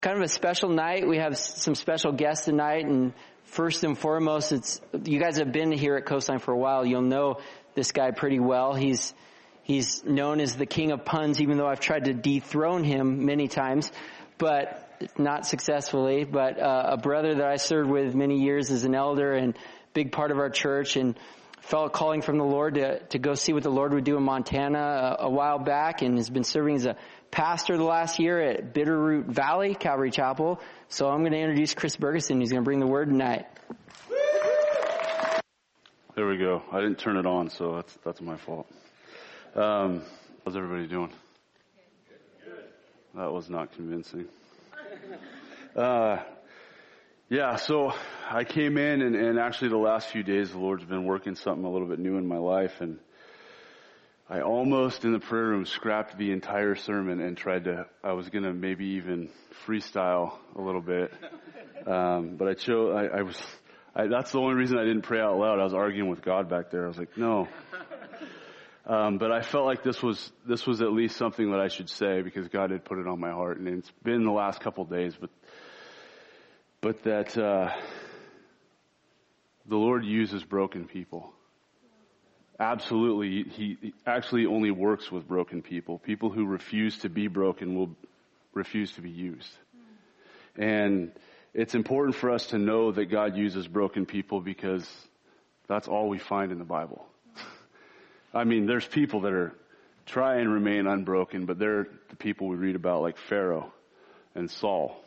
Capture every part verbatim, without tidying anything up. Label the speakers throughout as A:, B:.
A: Kind of a special night. We have some special guests tonight, and first and foremost, it's you guys have been here at Coastline for a while. You'll know this guy pretty well. He's he's known as the king of puns, even though I've tried to dethrone him many times, but not successfully. But uh, a brother that I served with many years as an elder and big part of our church, and felt calling from the Lord to to go see what the Lord would do in Montana a, a while back, and has been serving as a pastor the last year at Bitterroot Valley Calvary Chapel. So I'm going to introduce Chris Bergeson. He's going to bring the word tonight.
B: There we go. I didn't turn it on, so that's that's my fault. Um, how's everybody doing? That was not convincing. Uh, yeah, so I came in, and, and actually the last few days the Lord's been working something a little bit new in my life, and I almost in the prayer room scrapped the entire sermon and tried to, I was going to maybe even freestyle a little bit. Um, but I chose, I, I was, I, that's the only reason I didn't pray out loud. I was arguing with God back there. I was like, no. Um, but I felt like this was, this was at least something that I should say because God had put it on my heart. And it's been the last couple of days, but, but that, uh, the Lord uses broken people. Absolutely. He, he actually only works with broken people. People who refuse to be broken will refuse to be used. And it's important for us to know that God uses broken people because that's all we find in the Bible. I mean, there's people that are try and remain unbroken, but they're the people we read about like Pharaoh and Saul.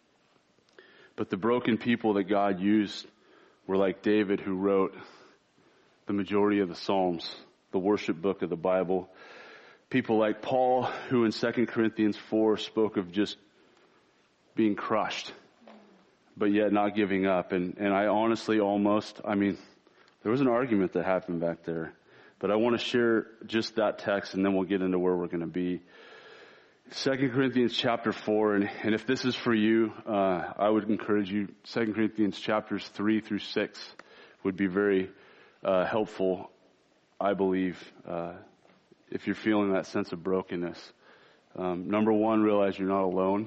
B: But the broken people that God used were like David, who wrote the majority of the Psalms, the worship book of the Bible. People like Paul, who in Second Corinthians four spoke of just being crushed, but yet not giving up. And, and I honestly almost, I mean, there was an argument that happened back there. But I want to share just that text, and then we'll get into where we're going to be. Second Corinthians chapter four, and, and if this is for you, uh, I would encourage you, Second Corinthians chapters three through six would be very Uh, helpful, I believe, uh, if you're feeling that sense of brokenness. Um, number one, realize you're not alone.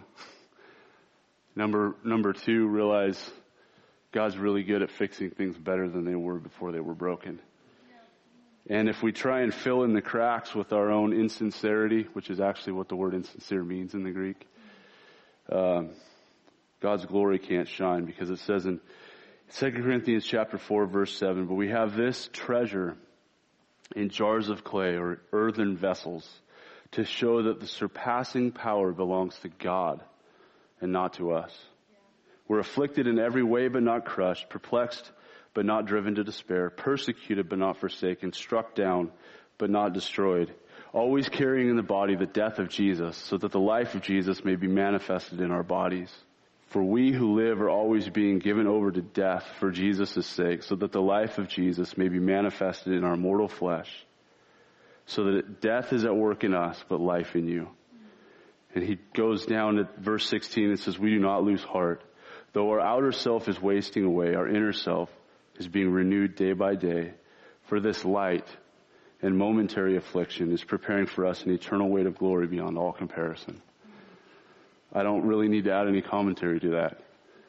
B: Number number two, realize God's really good at fixing things better than they were before they were broken. And if we try and fill in the cracks with our own insincerity, which is actually what the word insincere means in the Greek, um, God's glory can't shine, because it says in Second Corinthians chapter four, verse seven, but we have this treasure in jars of clay or earthen vessels to show that the surpassing power belongs to God and not to us. Yeah. We're afflicted in every way but not crushed, perplexed but not driven to despair, persecuted but not forsaken, struck down but not destroyed, always carrying in the body the death of Jesus, so that the life of Jesus may be manifested in our bodies. For we who live are always being given over to death for Jesus' sake, so that the life of Jesus may be manifested in our mortal flesh, so that death is at work in us, but life in you. And he goes down to verse sixteen and says, we do not lose heart. Though our outer self is wasting away, our inner self is being renewed day by day. For this light and momentary affliction is preparing for us an eternal weight of glory beyond all comparison. I don't really need to add any commentary to that.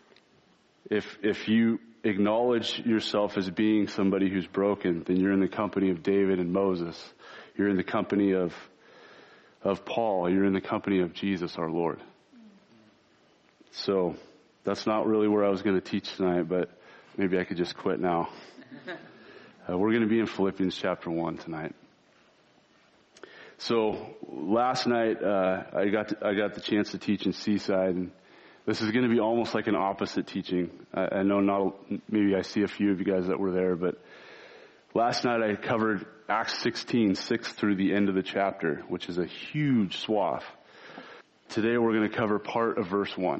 B: If if you acknowledge yourself as being somebody who's broken, then you're in the company of David and Moses. You're in the company of of Paul. You're in the company of Jesus, our Lord. So that's not really where I was going to teach tonight, but maybe I could just quit now. Uh, we're going to be in Philippians chapter one tonight. So last night, uh, I got to, I got the chance to teach in Seaside, and this is going to be almost like an opposite teaching. I, I know not, maybe I see a few of you guys that were there, but last night I covered Acts sixteen, six through the end of the chapter, which is a huge swath. Today we're going to cover part of verse one.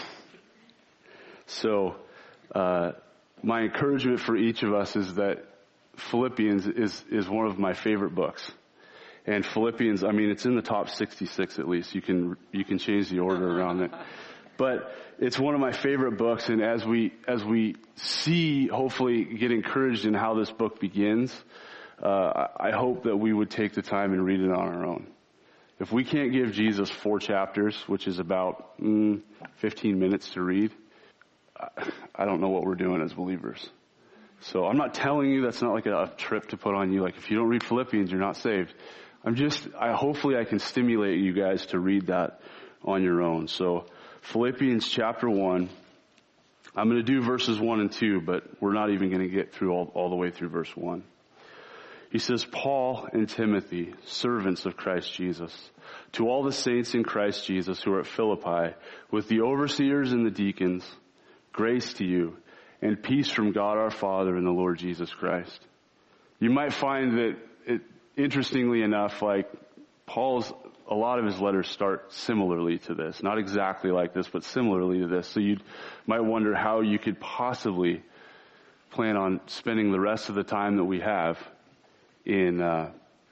B: So, uh, my encouragement for each of us is that Philippians is, is one of my favorite books. And Philippians, I mean, it's in the top sixty-six at least. You can, you can change the order around it. But it's one of my favorite books, and as we, as we see, hopefully get encouraged in how this book begins, uh, I hope that we would take the time and read it on our own. If we can't give Jesus four chapters, which is about mm, fifteen minutes to read, I don't know what we're doing as believers. So I'm not telling you that's not like a, a trip to put on you. Like if you don't read Philippians, you're not saved. I'm just, I hopefully I can stimulate you guys to read that on your own. So Philippians chapter one, I'm going to do verses one and two, but we're not even going to get through all, all the way through verse one. He says, Paul and Timothy, servants of Christ Jesus, to all the saints in Christ Jesus who are at Philippi, with the overseers and the deacons, grace to you and peace from God our Father and the Lord Jesus Christ. You might find that, it, interestingly enough, like Paul's, a lot of his letters start similarly to this. Not exactly like this, but similarly to this. So you might wonder how you could possibly plan on spending the rest of the time that we have in uh,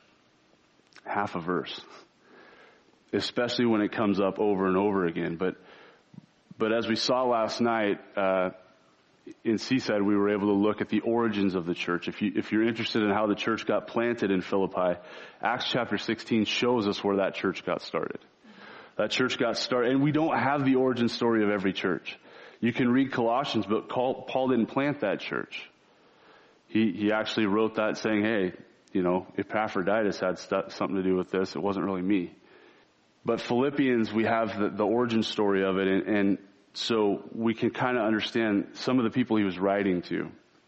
B: half a verse, especially when it comes up over and over again. But but as we saw last night uh, in Seaside, we were able to look at the origins of the church. If you if you're interested in how the church got planted in Philippi, Acts chapter sixteen shows us where that church got started. That church got started, and we don't have the origin story of every church. You can read Colossians, but Paul didn't plant that church. He he actually wrote that saying, hey, you know, Epaphroditus had st- something to do with this. It wasn't really me. But Philippians, we have the, the origin story of it, and, and so we can kind of understand some of the people he was writing to.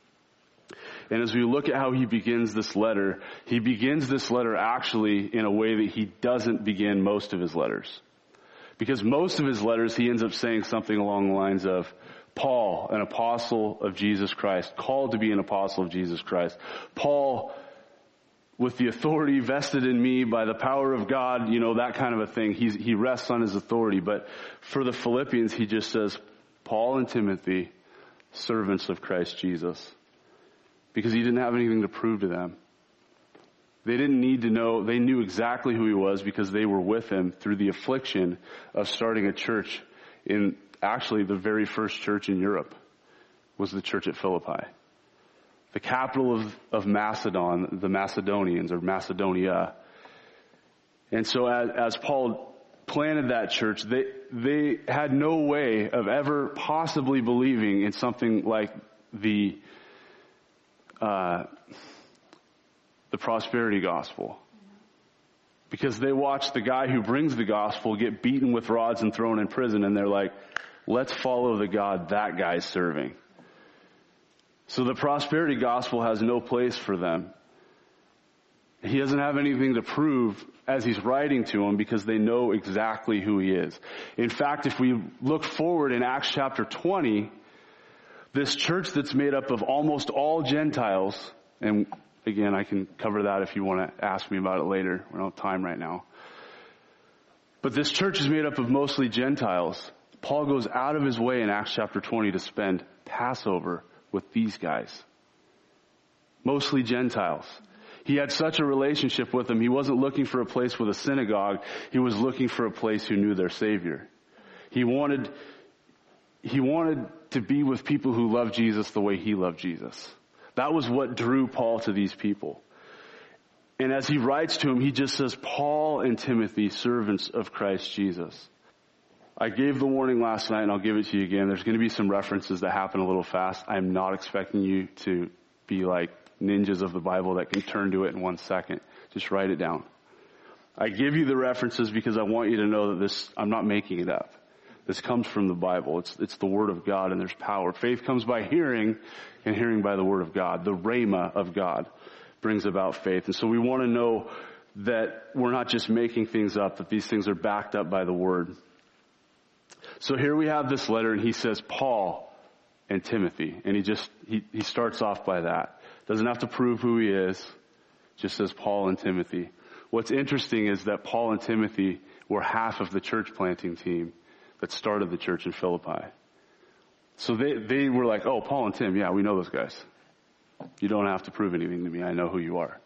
B: And as we look at how he begins this letter, he begins this letter actually in a way that he doesn't begin most of his letters. Because most of his letters, he ends up saying something along the lines of, Paul, an apostle of Jesus Christ, called to be an apostle of Jesus Christ. Paul, with the authority vested in me by the power of God, you know, that kind of a thing. He's, he rests on his authority. But for the Philippians, he just says, Paul and Timothy, servants of Christ Jesus. Because he didn't have anything to prove to them. They didn't need to know. They knew exactly who he was because they were with him through the affliction of starting a church in actually the very first church in Europe was the church at Philippi. The capital of, of Macedon, the Macedonians, or Macedonia. And so as, as Paul planted that church, they, they had no way of ever possibly believing in something like the, uh, the prosperity gospel. Because they watched the guy who brings the gospel get beaten with rods and thrown in prison, and they're like, let's follow the God that guy's serving. So the prosperity gospel has no place for them. He doesn't have anything to prove as he's writing to them because they know exactly who he is. In fact, if we look forward in Acts chapter twenty, this church that's made up of almost all Gentiles, and again, I can cover that if you want to ask me about it later. We don't have time right now. But this church is made up of mostly Gentiles. Paul goes out of his way in Acts chapter twenty to spend Passover with these guys. Mostly Gentiles. He had such a relationship with them. He wasn't looking for a place with a synagogue. He was looking for a place who knew their Savior. He wanted, he wanted to be with people who loved Jesus the way he loved Jesus. That was what drew Paul to these people. And as he writes to him, he just says, Paul and Timothy, servants of Christ Jesus. I gave the warning last night, and I'll give it to you again. There's going to be some references that happen a little fast. I'm not expecting you to be like ninjas of the Bible that can turn to it in one second. Just write it down. I give you the references because I want you to know that this, I'm not making it up. This comes from the Bible. It's, it's the Word of God, and there's power. Faith comes by hearing, and hearing by the Word of God. The Rhema of God brings about faith. And so we want to know that we're not just making things up, that these things are backed up by the Word. So here we have this letter, and he says Paul and Timothy. And he just, he, he starts off by that. Doesn't have to prove who he is. Just says Paul and Timothy. What's interesting is that Paul and Timothy were half of the church planting team that started the church in Philippi. So they, they were like, oh, Paul and Tim, yeah, we know those guys. You don't have to prove anything to me. I know who you are.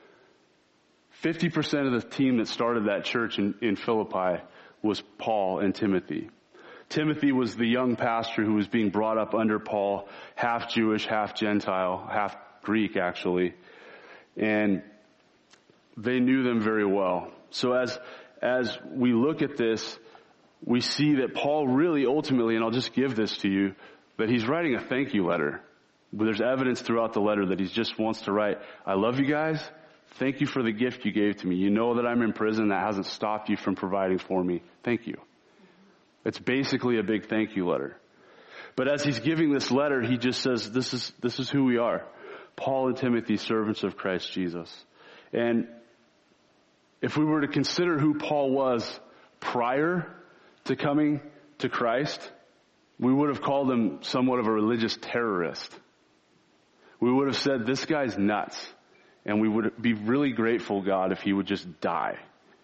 B: fifty percent of the team that started that church in, in Philippi was Paul and Timothy. Timothy was the young pastor who was being brought up under Paul, half Jewish, half Gentile, half Greek actually. And they knew them very well. So as as we look at this, we see that Paul really ultimately, and I'll just give this to you, that he's writing a thank you letter. But there's evidence throughout the letter that he just wants to write, I love you guys. Thank you for the gift you gave to me. You know that I'm in prison. That hasn't stopped you from providing for me. Thank you. It's basically a big thank you letter. But as he's giving this letter, he just says, this is, this is who we are. Paul and Timothy, servants of Christ Jesus. And if we were to consider who Paul was prior to coming to Christ, we would have called him somewhat of a religious terrorist. We would have said, this guy's nuts. And we would be really grateful, God, if he would just die.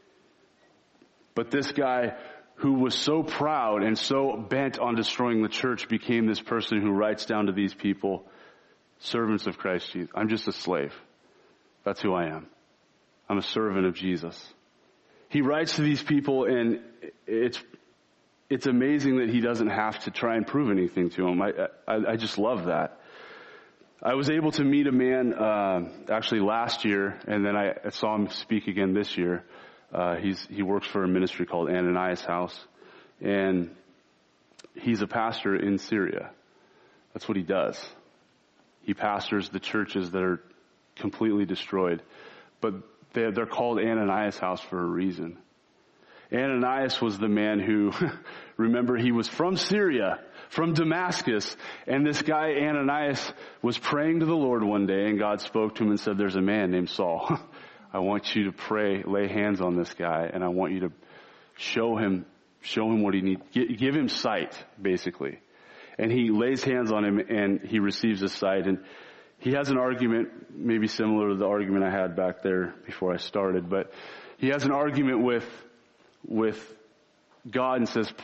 B: But this guy who was so proud and so bent on destroying the church became this person who writes down to these people, servants of Christ Jesus. I'm just a slave. That's who I am. I'm a servant of Jesus. He writes to these people, and it's it's amazing that he doesn't have to try and prove anything to them. I I, I just love that. I was able to meet a man uh, actually last year, and then I saw him speak again this year. Uh, he's he works for a ministry called Ananias House, and he's a pastor in Syria. That's what he does. He pastors the churches that are completely destroyed, but they're, they're called Ananias House for a reason. Ananias was the man who, remember, he was from Syria, from Damascus, and this guy Ananias was praying to the Lord one day, and God spoke to him and said, there's a man named Saul. I want you to pray, lay hands on this guy, and I want you to show him, show him what he needs, give him sight, basically. And he lays hands on him, and he receives his sight, and he has an argument, maybe similar to the argument I had back there before I started, but he has an argument with with God and says,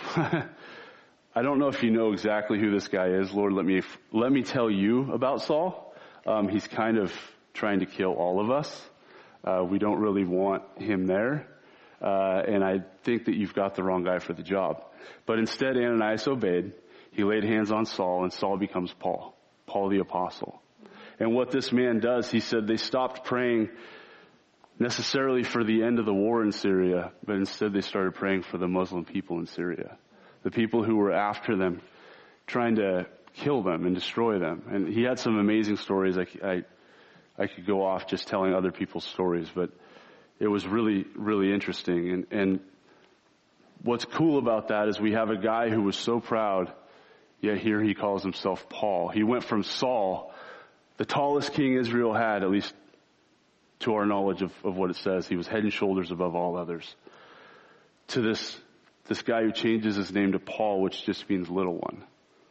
B: I don't know if you know exactly who this guy is. Lord, let me let me tell you about Saul. Um, he's kind of trying to kill all of us. Uh, we don't really want him there. Uh, and I think that you've got the wrong guy for the job. But instead, Ananias obeyed. He laid hands on Saul, and Saul becomes Paul, Paul the apostle. And what this man does, he said they stopped praying necessarily for the end of the war in Syria, but instead they started praying for the Muslim people in Syria, the people who were after them, trying to kill them and destroy them. And he had some amazing stories. I, I, I could go off just telling other people's stories, but it was really, really interesting. And, and what's cool about that is we have a guy who was so proud, yet here he calls himself Paul. He went from Saul, the tallest king Israel had, at least to our knowledge of, of what it says. He was head and shoulders above all others. To this, this guy who changes his name to Paul, which just means little one.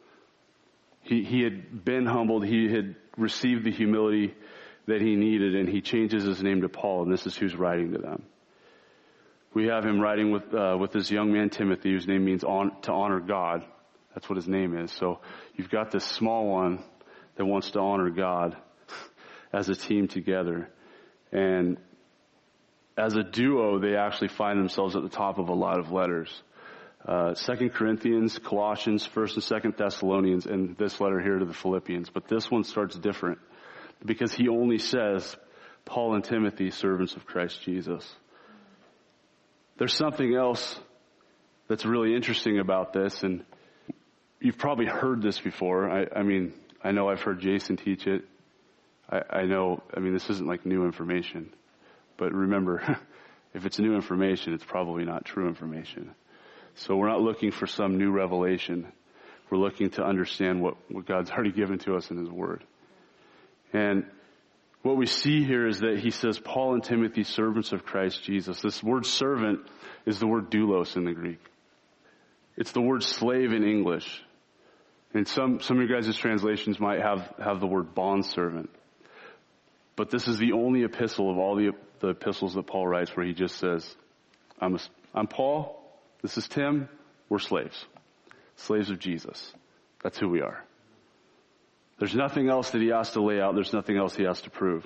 B: He, he had been humbled. He had received the humility that he needed, and he changes his name to Paul, and this is who's writing to them. We have him writing with, uh, with this young man, Timothy, whose name means on, to honor God. That's what his name is. So you've got this small one that wants to honor God as a team together. And as a duo, they actually find themselves at the top of a lot of letters. Uh, Second Corinthians, Colossians, First and Second Thessalonians, and this letter here to the Philippians. But this one starts different because he only says, Paul and Timothy, servants of Christ Jesus. There's something else that's really interesting about this, and you've probably heard this before. I, I mean, I know I've heard Jason teach it. I, I know, I mean, this isn't like new information. But remember, if it's new information, it's probably not true information. So we're not looking for some new revelation. We're looking to understand what, what God's already given to us in His Word. And what we see here is that he says, Paul and Timothy, servants of Christ Jesus. This word servant is the word doulos in the Greek. It's the word slave in English. And some, some of your guys' translations might have, have the word bondservant. But this is the only epistle of all the, the epistles that Paul writes where he just says, I'm, a, I'm Paul, this is Tim, we're slaves. Slaves of Jesus. That's who we are. There's nothing else that he has to lay out. There's nothing else he has to prove.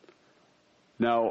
B: Now,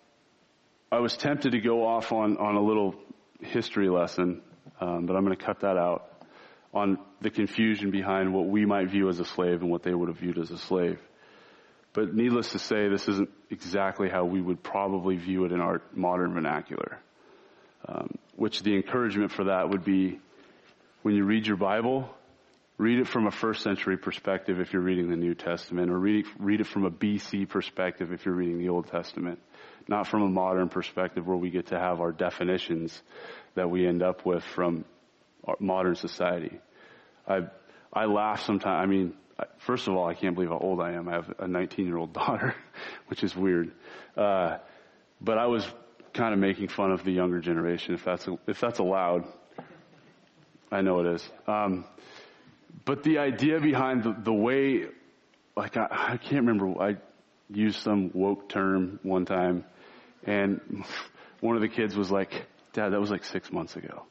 B: I was tempted to go off on, on a little history lesson, um, but I'm going to cut that out, on the confusion behind what we might view as a slave and what they would have viewed as a slave. But needless to say, this isn't exactly how we would probably view it in our modern vernacular. Um, which the encouragement for that would be, when you read your Bible, read it from a first century perspective if you're reading the New Testament, or read it, read it from a B C perspective if you're reading the Old Testament, not from a modern perspective where we get to have our definitions that we end up with from our modern society. I I laugh sometimes. I mean, first of all, I can't believe how old I am. I have a nineteen-year-old daughter, which is weird. Uh, but I was kind of making fun of the younger generation, if that's if that's allowed. I know it is. Um, but the idea behind the, the way, like I, I can't remember, I used some woke term one time, and one of the kids was like, "Dad, that was like six months ago."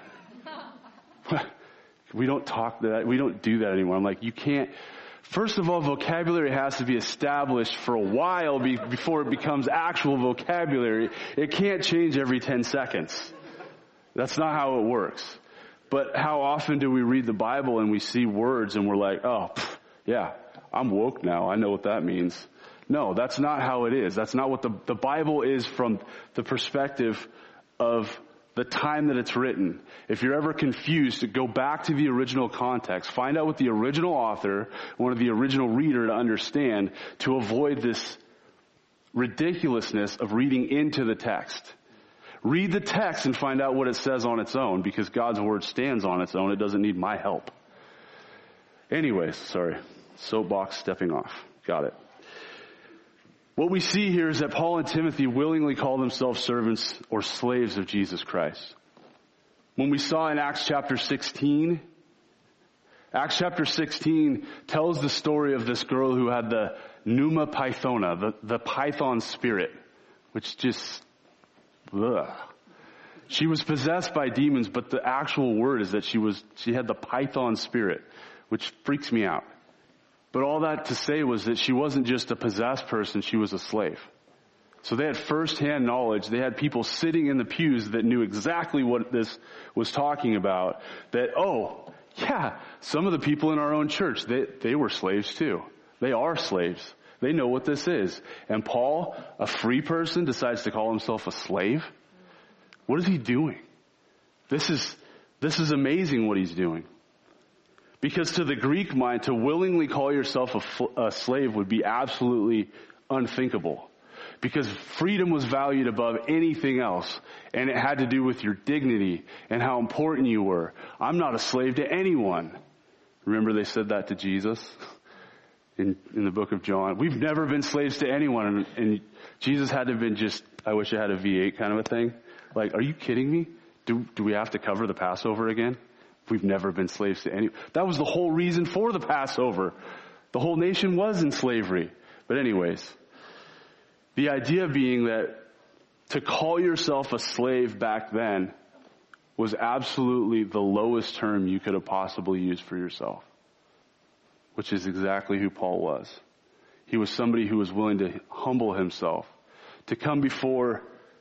B: We don't talk that, we don't do that anymore. I'm like, you can't, first of all, vocabulary has to be established for a while be, before it becomes actual vocabulary. It can't change every ten seconds. That's not how it works. But how often do we read the Bible and we see words and we're like, oh, pff, yeah, I'm woke now. I know what that means. No, that's not how it is. That's not what the, the Bible is from the perspective of the time that it's written. If you're ever confused, go back to the original context. Find out what the original author wanted the original reader to understand, to avoid this ridiculousness of reading into the text. Read the text and find out what it says on its own, because God's word stands on its own. It doesn't need my help. Anyways, sorry. Soapbox stepping off. Got it. What we see here is that Paul and Timothy willingly call themselves servants or slaves of Jesus Christ. When we saw in Acts chapter sixteen, Acts chapter sixteen tells the story of this girl who had the pneuma pythona, the, the python spirit, which just, ugh. She was possessed by demons, but the actual word is that she was, she had the python spirit, which freaks me out. But all that to say was that she wasn't just a possessed person, she was a slave. So they had first-hand knowledge. They had people sitting in the pews that knew exactly what this was talking about. That, oh, yeah, some of the people in our own church, they, they were slaves too. They are slaves. They know what this is. And Paul, a free person, decides to call himself a slave? What is he doing? This is, this is amazing what he's doing. Because to the Greek mind, to willingly call yourself a, a slave would be absolutely unthinkable. Because freedom was valued above anything else. And it had to do with your dignity and how important you were. I'm not a slave to anyone. Remember they said that to Jesus in, in the book of John. We've never been slaves to anyone. And, and Jesus had to have been just, I wish I had a V eight kind of a thing. Like, are you kidding me? Do, do we have to cover the Passover again? We've never been slaves to any. That was the whole reason for the Passover. The whole nation was in slavery. But anyways, the idea being that to call yourself a slave back then was absolutely the lowest term you could have possibly used for yourself, which is exactly who Paul was. He was somebody who was willing to humble himself, to come before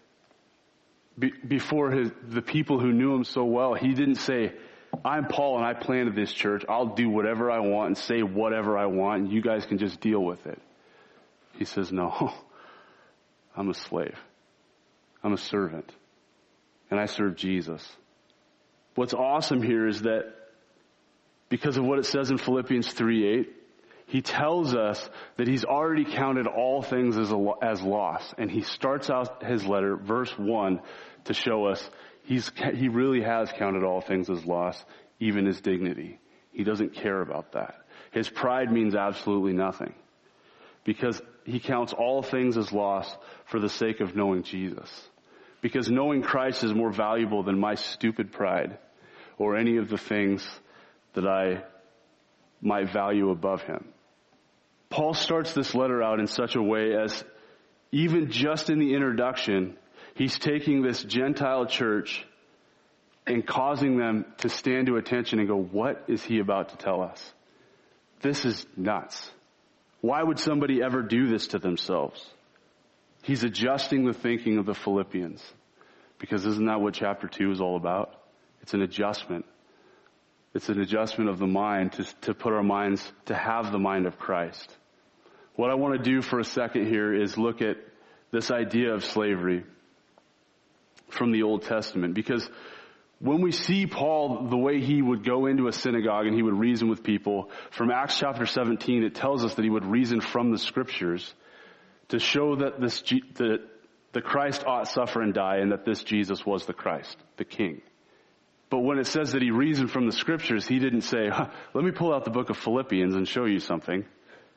B: be, before his, the people who knew him so well. He didn't say, I'm Paul and I planted this church. I'll do whatever I want and say whatever I want and you guys can just deal with it. He says, no, I'm a slave. I'm a servant. And I serve Jesus. What's awesome here is that because of what it says in Philippians three eight, he tells us that he's already counted all things as a, as loss. And he starts out his letter, verse one, to show us He's, he really has counted all things as loss, even his dignity. He doesn't care about that. His pride means absolutely nothing. Because he counts all things as loss for the sake of knowing Jesus. Because knowing Christ is more valuable than my stupid pride or any of the things that I might value above him. Paul starts this letter out in such a way as, even just in the introduction, he's taking this Gentile church and causing them to stand to attention and go, what is he about to tell us? This is nuts. Why would somebody ever do this to themselves? He's adjusting the thinking of the Philippians. Because isn't that what chapter two is all about? It's an adjustment. It's an adjustment of the mind to, to put our minds, to have the mind of Christ. What I want to do for a second here is look at this idea of slavery from the Old Testament. Because when we see Paul, the way he would go into a synagogue and he would reason with people, from Acts chapter seventeen, it tells us that he would reason from the scriptures to show that this, that the Christ ought suffer and die, and that this Jesus was the Christ, the King. But when it says that he reasoned from the scriptures, he didn't say, huh, let me pull out the book of Philippians and show you something.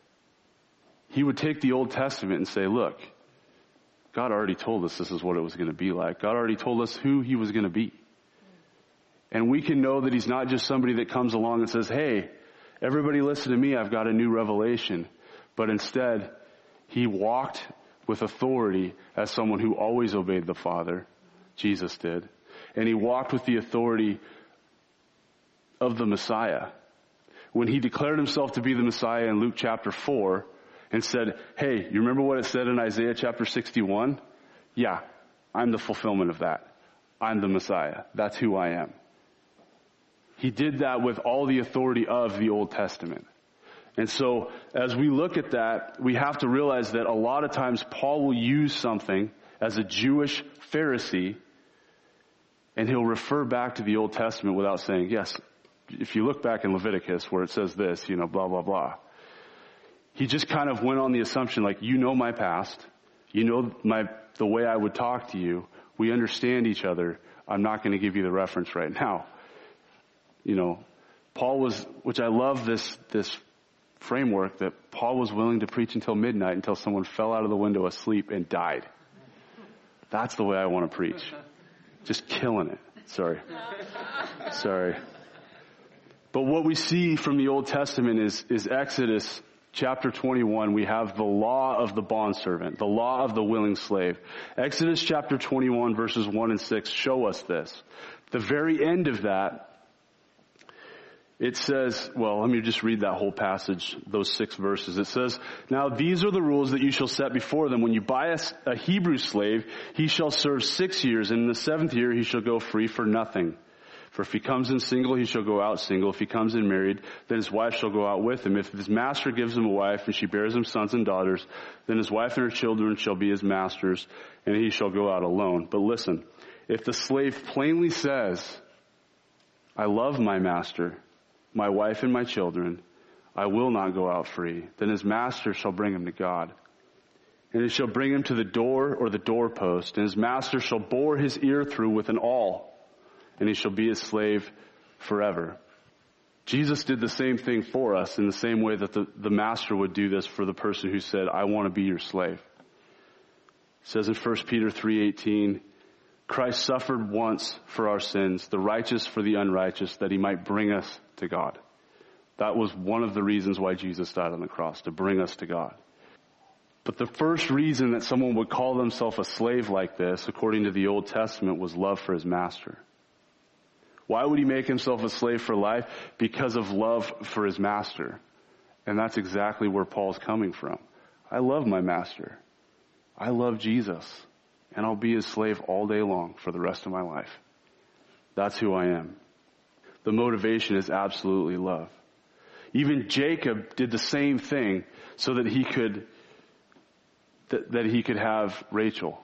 B: He would take the Old Testament and say, look, God already told us this is what it was going to be like. God already told us who he was going to be. And we can know that he's not just somebody that comes along and says, hey, everybody listen to me, I've got a new revelation. But instead, he walked with authority as someone who always obeyed the Father. Jesus did. And he walked with the authority of the Messiah. When he declared himself to be the Messiah in Luke chapter four and said, hey, you remember what it said in Isaiah chapter sixty-one? Yeah, I'm the fulfillment of that. I'm the Messiah. That's who I am. He did that with all the authority of the Old Testament. And so as we look at that, we have to realize that a lot of times Paul will use something as a Jewish Pharisee, and he'll refer back to the Old Testament without saying, yes, if you look back in Leviticus where it says this, you know, blah, blah, blah. He just kind of went on the assumption, like, you know my past. You know my the way I would talk to you. We understand each other. I'm not going to give you the reference right now. You know, Paul was, which I love this, this framework that Paul was willing to preach until midnight until someone fell out of the window asleep and died. That's the way I want to preach. Just killing it. Sorry. Sorry. But what we see from the Old Testament is, is Exodus chapter twenty-one. We have the law of the bondservant, the law of the willing slave. Exodus chapter twenty-one verses one and six show us this. The very end of that, it says, well, let me just read that whole passage, those six verses. It says, now these are the rules that you shall set before them. When you buy a, a Hebrew slave, he shall serve six years, and in the seventh year he shall go free for nothing. For if he comes in single, he shall go out single. If he comes in married, then his wife shall go out with him. If his master gives him a wife, and she bears him sons and daughters, then his wife and her children shall be his master's, and he shall go out alone. But listen, if the slave plainly says, I love my master, my wife and my children, I will not go out free, then his master shall bring him to God. And he shall bring him to the door or the doorpost, and his master shall bore his ear through with an awl, and he shall be his slave forever. Jesus did the same thing for us in the same way that the, the master would do this for the person who said, I want to be your slave. It says in First Peter three eighteen, Christ suffered once for our sins, the righteous for the unrighteous, that he might bring us to God. That was one of the reasons why Jesus died on the cross, to bring us to God. But the first reason that someone would call themselves a slave like this, according to the Old Testament, was love for his master. Why would he make himself a slave for life? Because of love for his master. And that's exactly where Paul's coming from. I love my master. I love Jesus. And I'll be his slave all day long for the rest of my life. That's who I am. The motivation is absolutely love. Even Jacob did the same thing so that he could that, that he could have Rachel.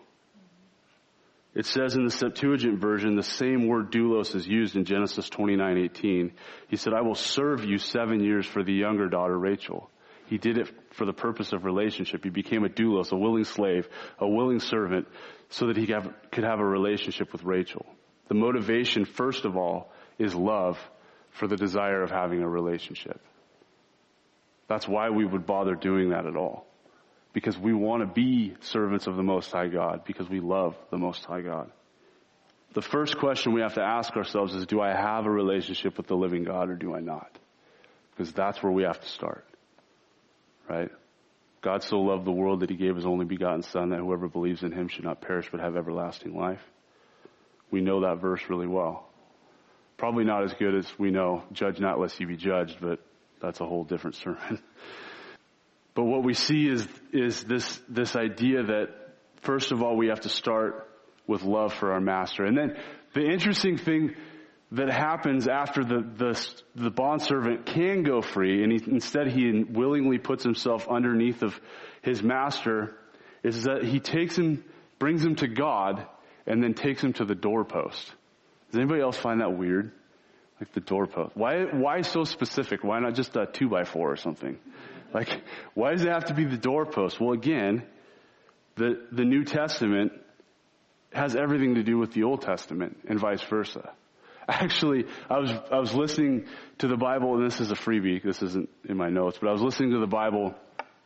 B: It says in the Septuagint version, the same word doulos is used in Genesis twenty-nine eighteen. He said, I will serve you seven years for the younger daughter, Rachel. He did it for the purpose of relationship. He became a doulos, a willing slave, a willing servant, so that he could have, could have a relationship with Rachel. The motivation, first of all, is love for the desire of having a relationship. That's why we would bother doing that at all. Because we want to be servants of the Most High God, because we love the Most High God. The first question we have to ask ourselves is, do I have a relationship with the living God or do I not? Because that's where we have to start. Right? God so loved the world that he gave his only begotten Son, that whoever believes in him should not perish but have everlasting life. We know that verse really well. Probably not as good as we know, judge not lest you be judged, but that's a whole different sermon. But what we see is, is this, this idea that, first of all, we have to start with love for our master. And then the interesting thing that happens after the, the, the bondservant can go free, and he, instead he willingly puts himself underneath of his master, is that he takes him, brings him to God, and then takes him to the doorpost. Does anybody else find that weird? Like the doorpost. Why, why so specific? Why not just a two by four or something? Like, why does it have to be the doorpost? Well, again, the, the New Testament has everything to do with the Old Testament and vice versa. Actually, I was, I was listening to the Bible, and this is a freebie. This isn't in my notes, but I was listening to the Bible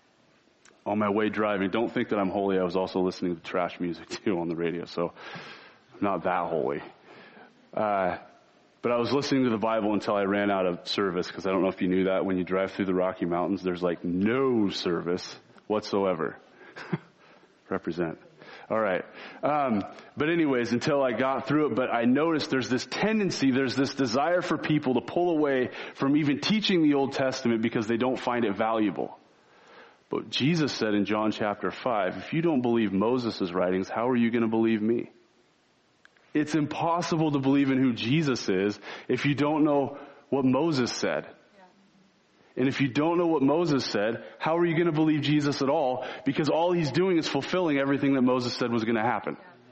B: on my way driving. Don't think that I'm holy. I was also listening to trash music too on the radio, so I'm not that holy. Uh, but I was listening to the Bible until I ran out of service, because I don't know if you knew that when you drive through the Rocky Mountains, there's like no service whatsoever. Represent. All right. Um, but anyways, until I got through it, but I noticed there's this tendency, there's this desire for people to pull away from even teaching the Old Testament because they don't find it valuable. But Jesus said in John chapter five, if you don't believe Moses' writings, how are you going to believe me? It's impossible to believe in who Jesus is if you don't know what Moses said. And if you don't know what Moses said, how are you going to believe Jesus at all? Because all he's doing is fulfilling everything that Moses said was going to happen.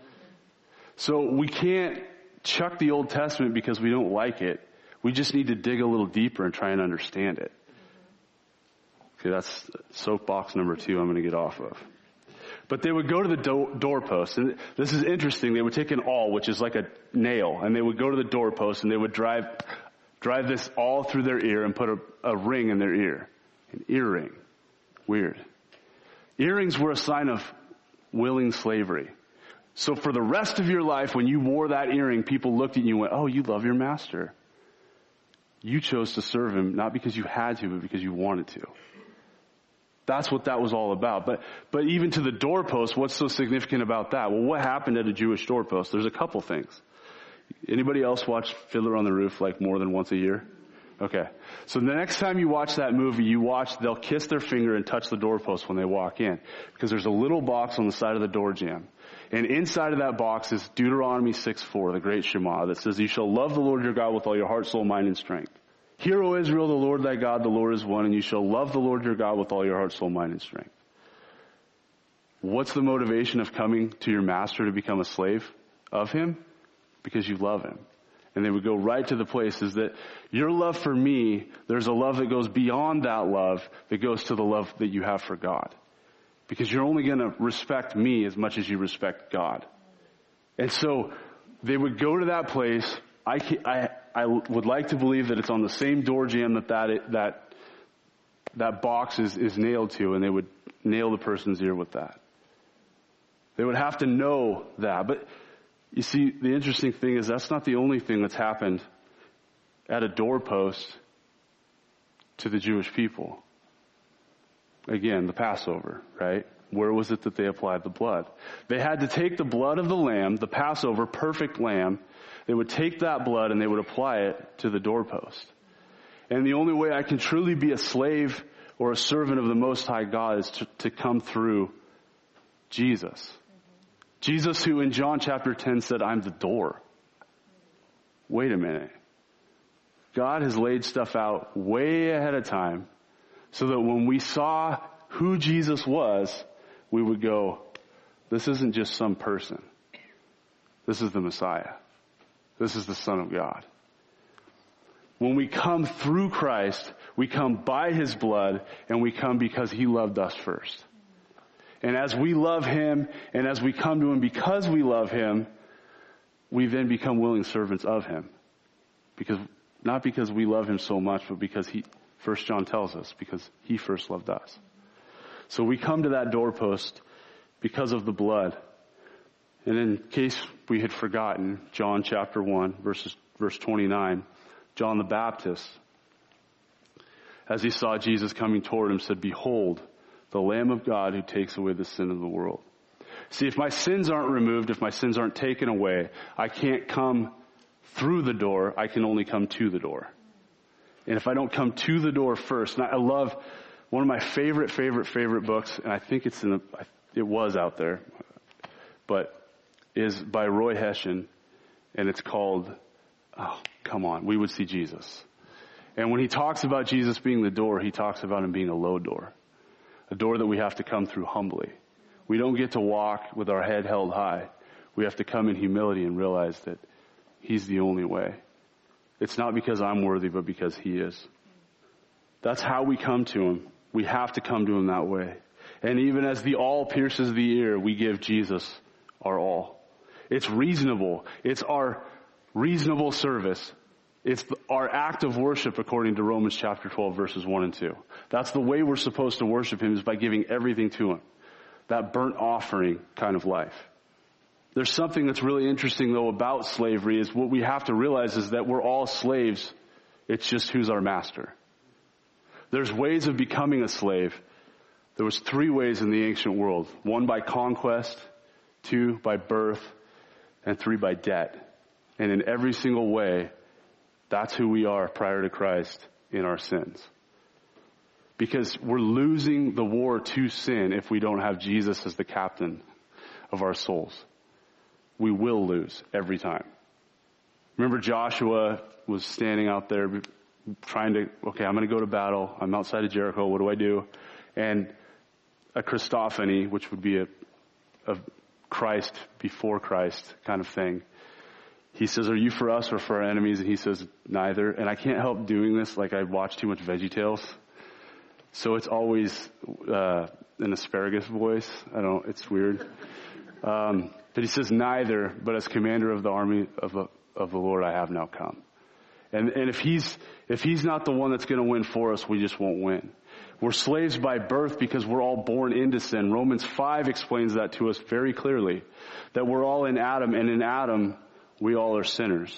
B: So we can't chuck the Old Testament because we don't like it. We just need to dig a little deeper and try and understand it. Okay, that's soapbox number two I'm going to get off of. But they would go to the do- doorpost, and this is interesting. They would take an awl, which is like a nail, and they would go to the doorpost, and they would drive drive this all through their ear and put a, a ring in their ear, an earring. Weird. Earrings were a sign of willing slavery. So for the rest of your life, when you wore that earring, people looked at you and went, oh, you love your master. You chose to serve him, not because you had to, but because you wanted to. That's what that was all about. But but even to the doorpost, what's so significant about that? Well, what happened at a Jewish doorpost? There's a couple things. Anybody else watch Fiddler on the Roof like more than once a year? Okay. So the next time you watch that movie, you watch, they'll kiss their finger and touch the doorpost when they walk in. Because there's a little box on the side of the door jamb. And inside of that box is Deuteronomy six four, the great Shema, that says, you shall love the Lord your God with all your heart, soul, mind, and strength. Hear, O Israel, the Lord thy God, the Lord is one, and you shall love the Lord your God with all your heart, soul, mind, and strength. What's the motivation of coming to your master to become a slave of him? Because you love him. And they would go right to the places that your love for me, there's a love that goes beyond that love that goes to the love that you have for God. Because you're only going to respect me as much as you respect God. And so they would go to that place. I, I, I would like to believe that it's on the same door jamb that that, that, that box is, is nailed to, and they would nail the person's ear with that. They would have to know that. But you see, the interesting thing is that's not the only thing that's happened at a doorpost to the Jewish people. Again, the Passover, right? Where was it that they applied the blood? They had to take the blood of the lamb, the Passover, perfect lamb. They would take that blood and they would apply it to the doorpost. And the only way I can truly be a slave or a servant of the Most High God is to, to come through Jesus. Jesus, who in John chapter ten said, I'm the door. Wait a minute. God has laid stuff out way ahead of time so that when we saw who Jesus was, we would go, this isn't just some person. This is the Messiah. This is the Son of God. When we come through Christ, we come by his blood, and we come because he loved us first. And as we love him, and as we come to him because we love him, we then become willing servants of him. Because, not because we love him so much, but because he, First John tells us, because he first loved us. So we come to that doorpost because of the blood. And in case we had forgotten, John chapter one, verses, verse twenty-nine, John the Baptist, as he saw Jesus coming toward him, said, behold, the Lamb of God who takes away the sin of the world. See, if my sins aren't removed, if my sins aren't taken away, I can't come through the door. I can only come to the door. And if I don't come to the door first, and I love one of my favorite, favorite, favorite books, and I think it's in the, it was out there, but is by Roy Hession, and it's called, oh, come on, We Would See Jesus. And when he talks about Jesus being the door, he talks about him being a low door. A door that we have to come through humbly. We don't get to walk with our head held high. We have to come in humility and realize that he's the only way. It's not because I'm worthy, but because he is. That's how we come to him. We have to come to him that way. And even as the all pierces the ear, we give Jesus our all. It's reasonable. It's our reasonable service. It's our act of worship according to Romans chapter twelve, verses one and two. That's the way we're supposed to worship him, is by giving everything to him. That burnt offering kind of life. There's something that's really interesting, though, about slavery, is what we have to realize is that we're all slaves. It's just who's our master. There's ways of becoming a slave. There was three ways in the ancient world. One by conquest, two by birth, and three by debt. And in every single way, that's who we are prior to Christ in our sins. Because we're losing the war to sin if we don't have Jesus as the captain of our souls. We will lose every time. Remember, Joshua was standing out there trying to, okay, I'm going to go to battle. I'm outside of Jericho. What do I do? And a Christophany, which would be a, a Christ before Christ kind of thing. He says, are you for us or for our enemies? And he says, neither. And I can't help doing this. Like, I watch too much VeggieTales. So it's always uh, an asparagus voice. I don't, it's weird. Um, but he says, neither, but as commander of the army of the, of the Lord, I have now come. And, and if he's, if he's not the one that's going to win for us, we just won't win. We're slaves by birth because we're all born into sin. Romans five explains that to us very clearly, that we're all in Adam, and in Adam, we all are sinners.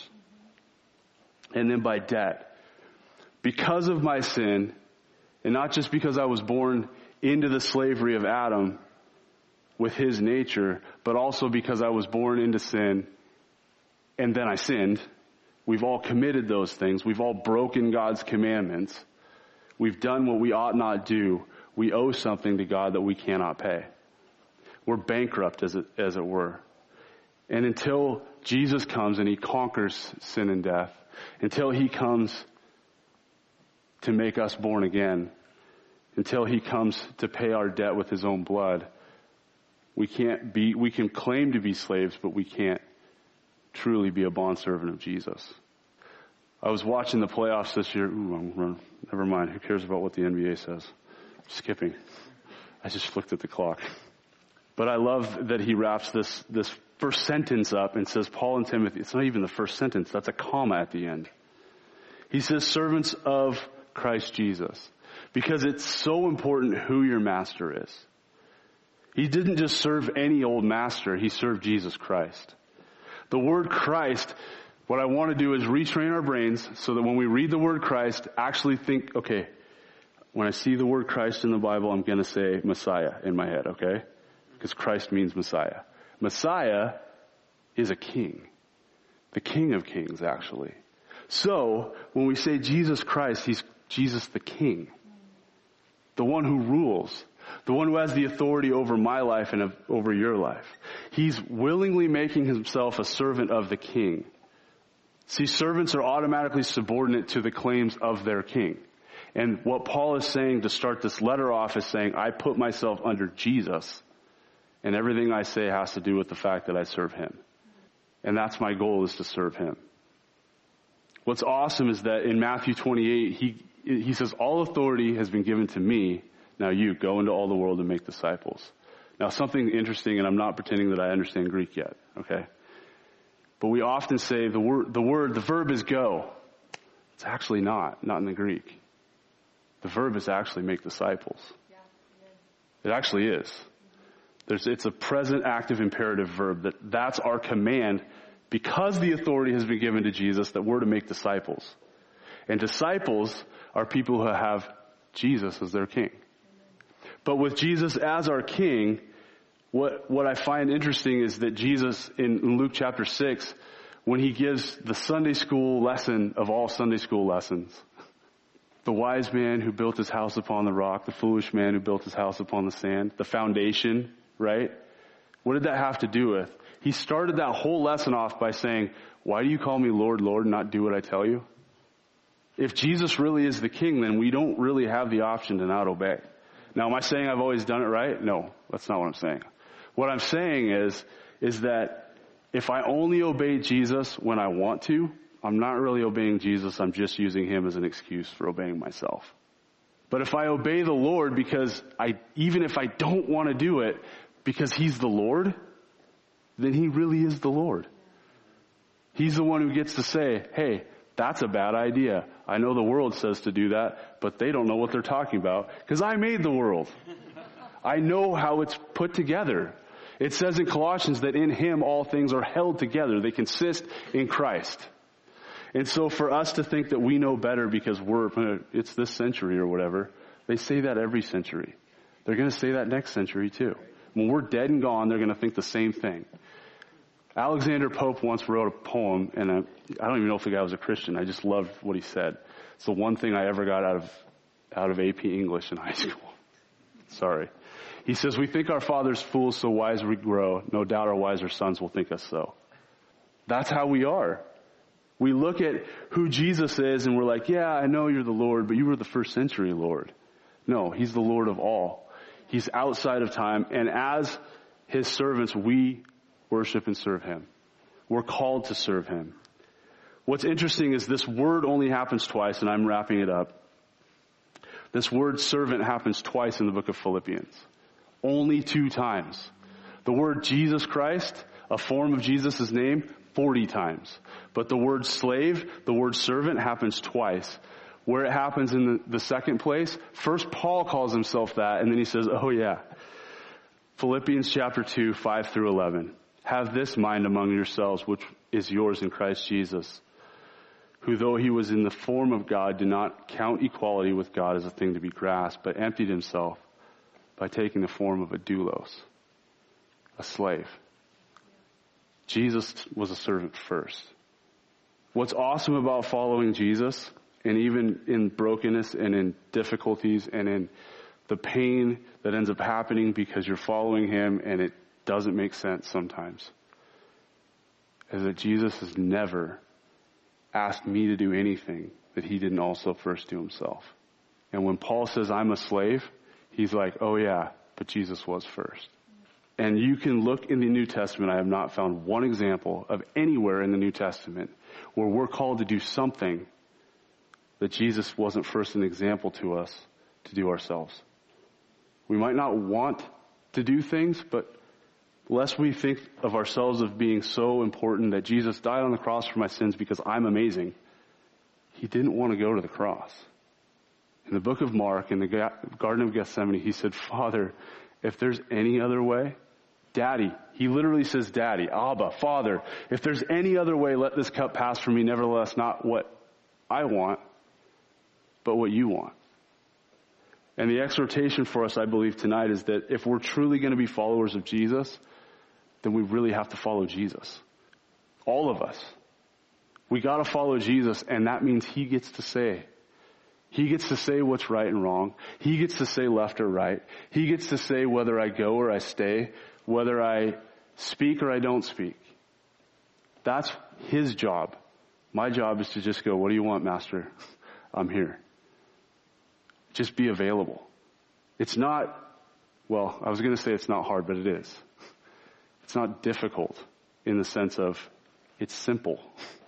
B: And then by debt. Because of my sin, and not just because I was born into the slavery of Adam with his nature, but also because I was born into sin and then I sinned. We've all committed those things. We've all broken God's commandments. We've done what we ought not do. We owe something to God that we cannot pay. We're bankrupt, as it, as it were. And until Jesus comes and he conquers sin and death, until he comes to make us born again, until he comes to pay our debt with his own blood, we can't be, we can claim to be slaves, but we can't truly be a bondservant of Jesus. I was watching the playoffs this year. Ooh, I'm running. Never mind. Who cares about what the N B A says? I'm skipping. I just looked at the clock. But I love that he wraps this, this first sentence up and says, Paul and Timothy. It's not even the first sentence. That's a comma at the end. He says, servants of Christ Jesus. Because it's so important who your master is. He didn't just serve any old master. He served Jesus Christ. The word Christ, what I want to do is retrain our brains so that when we read the word Christ, actually think, okay, when I see the word Christ in the Bible, I'm going to say Messiah in my head, okay? Because Christ means Messiah. Messiah is a king. The King of Kings, actually. So, when we say Jesus Christ, he's Jesus the King. The one who rules. The one who has the authority over my life and over your life. He's willingly making himself a servant of the king. See, servants are automatically subordinate to the claims of their king. And what Paul is saying to start this letter off is saying, I put myself under Jesus, and everything I say has to do with the fact that I serve him. And that's my goal, is to serve him. What's awesome is that in Matthew twenty-eight, he, he says, all authority has been given to me. Now you go into all the world and make disciples. Now something interesting, and I'm not pretending that I understand Greek yet, okay? But we often say the word, the word, the verb is go. It's actually not, not in the Greek. The verb is actually make disciples. Yeah, it actually is. There's, it's a present active imperative verb. That that's our command because the authority has been given to Jesus, that we're to make disciples. And disciples are people who have Jesus as their king. But with Jesus as our king, what, what I find interesting is that Jesus in Luke chapter six, when he gives the Sunday school lesson of all Sunday school lessons, the wise man who built his house upon the rock, the foolish man who built his house upon the sand, the foundation, right? What did that have to do with? He started that whole lesson off by saying, why do you call me Lord, Lord, and not do what I tell you? If Jesus really is the king, then we don't really have the option to not obey. Now, am I saying I've always done it right? No, that's not what I'm saying. What I'm saying is, is that If I only obey Jesus when I want to, I'm not really obeying Jesus. I'm just using him as an excuse for obeying myself. But if I obey the Lord because I, even if I don't want to do it, because he's the Lord, then he really is the Lord. He's the one who gets to say, hey, that's a bad idea. I know the world says to do that, but they don't know what they're talking about because I made the world. I know how it's put together. It says in Colossians that in him all things are held together. They consist in Christ. And so for us to think that we know better because we're, it's this century or whatever, they say that every century. They're going to say that next century too. When we're dead and gone, they're going to think the same thing. Alexander Pope once wrote a poem, and I, I don't even know if the guy was a Christian. I just loved what he said. It's the one thing I ever got out of out of A P English in high school. Sorry. He says, we think our fathers fools, so wise we grow. No doubt our wiser sons will think us so. That's how we are. We look at who Jesus is and we're like, yeah, I know you're the Lord, but you were the first century Lord. No, he's the Lord of all. He's outside of time. And as his servants, we worship and serve him. We're called to serve him. What's interesting is this word only happens twice, and I'm wrapping it up. This word servant happens twice in the book of Philippians. Only two times. The word Jesus Christ, a form of Jesus' name, forty times. But the word slave, the word servant happens twice. Where it happens in the, the second place, first Paul calls himself that, and then he says, oh yeah. Philippians chapter two, five through eleven. Have this mind among yourselves, which is yours in Christ Jesus, who though he was in the form of God, did not count equality with God as a thing to be grasped, but emptied himself by taking the form of a doulos, a slave. Jesus was a servant first. What's awesome about following Jesus, and even in brokenness and in difficulties and in the pain that ends up happening because you're following him and it doesn't make sense sometimes, is that Jesus has never asked me to do anything that he didn't also first do himself. And when Paul says I'm a slave, he's like, oh yeah, but Jesus was first. And you can look in the New Testament. I have not found one example of anywhere in the New Testament where we're called to do something that Jesus wasn't first an example to us to do ourselves. We might not want to do things, but lest we think of ourselves as being so important that Jesus died on the cross for my sins because I'm amazing, he didn't want to go to the cross. In the book of Mark, in the Garden of Gethsemane, he said, Father, if there's any other way, Daddy, he literally says Daddy, Abba, Father, if there's any other way, let this cup pass from me, nevertheless, not what I want, but what you want. And the exhortation for us, I believe, tonight is that if we're truly going to be followers of Jesus, then we really have to follow Jesus. All of us. We got to follow Jesus, and that means he gets to say. He gets to say what's right and wrong. He gets to say left or right. He gets to say whether I go or I stay, whether I speak or I don't speak. That's his job. My job is to just go, what do you want, Master? I'm here. Just be available. It's not, well, I was going to say it's not hard, but it is. It's not difficult in the sense of it's simple.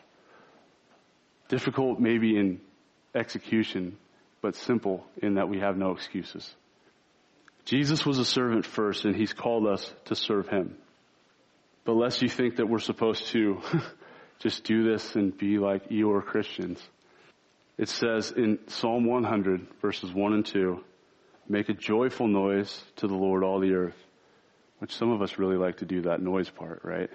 B: Difficult maybe in execution, but simple in that we have no excuses. Jesus was a servant first, and he's called us to serve him. But lest you think that we're supposed to just do this and be like Eeyore Christians, it says in Psalm one hundred, verses one and two, make a joyful noise to the Lord, all the earth. Which some of us really like to do that noise part, right?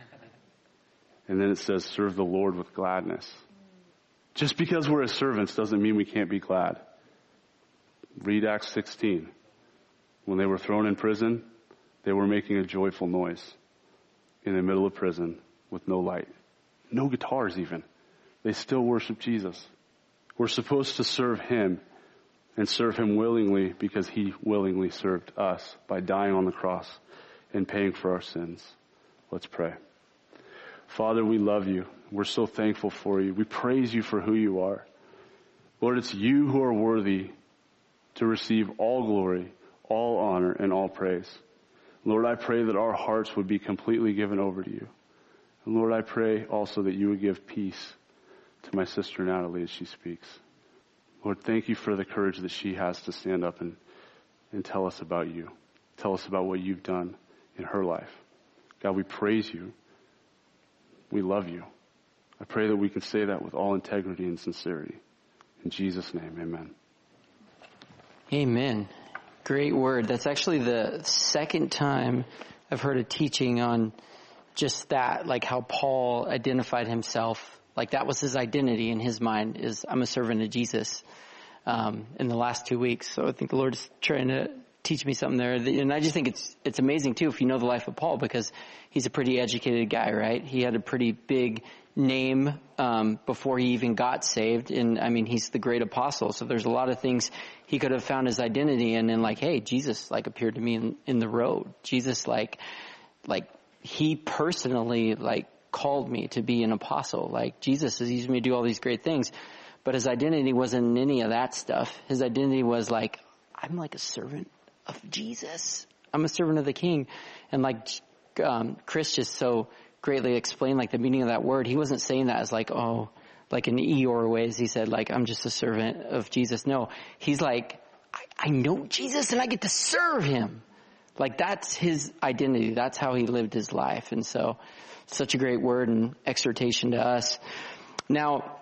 B: And then it says, serve the Lord with gladness. Just because we're his servants doesn't mean we can't be glad. Read Acts sixteen. When they were thrown in prison, they were making a joyful noise in the middle of prison with no light. No guitars even. They still worship Jesus. We're supposed to serve him and serve him willingly because he willingly served us by dying on the cross and paying for our sins. Let's pray. Father, we love you. We're so thankful for you. We praise you for who you are. Lord, it's you who are worthy to receive all glory, all honor, and all praise. Lord, I pray that our hearts would be completely given over to you. And Lord, I pray also that you would give peace to my sister Natalie as she speaks. Lord, thank you for the courage that she has to stand up and, and tell us about you. Tell us about what you've done in her life. God, we praise you. We love you. I pray that we can say that with all integrity and sincerity. In Jesus' name, amen.
A: Amen. Great word. That's actually the second time I've heard a teaching on just that, like how Paul identified himself. Like that was his identity in his mind, is I'm a servant of Jesus, um, in the last two weeks. So I think the Lord is trying to teach me something there. And I just think it's, it's amazing too if you know the life of Paul, because he's a pretty educated guy, right? He had a pretty big name, um, before he even got saved. And I mean, he's the great apostle. So there's a lot of things he could have found his identity in, and like, hey, Jesus like appeared to me in, in the road. Jesus, like, like he personally, like, called me to be an apostle. Like Jesus has used me to do all these great things, but his identity wasn't in any of that stuff. His identity was like, I'm like a servant of Jesus. I'm a servant of the King. And like, um, Chris just so greatly explained like the meaning of that word. He wasn't saying that as like, oh, like in Eeyore ways. He said like, I'm just a servant of Jesus. No, he's like, I, I know Jesus and I get to serve him. Like that's his identity. That's how he lived his life. And so such a great word and exhortation to us. Now,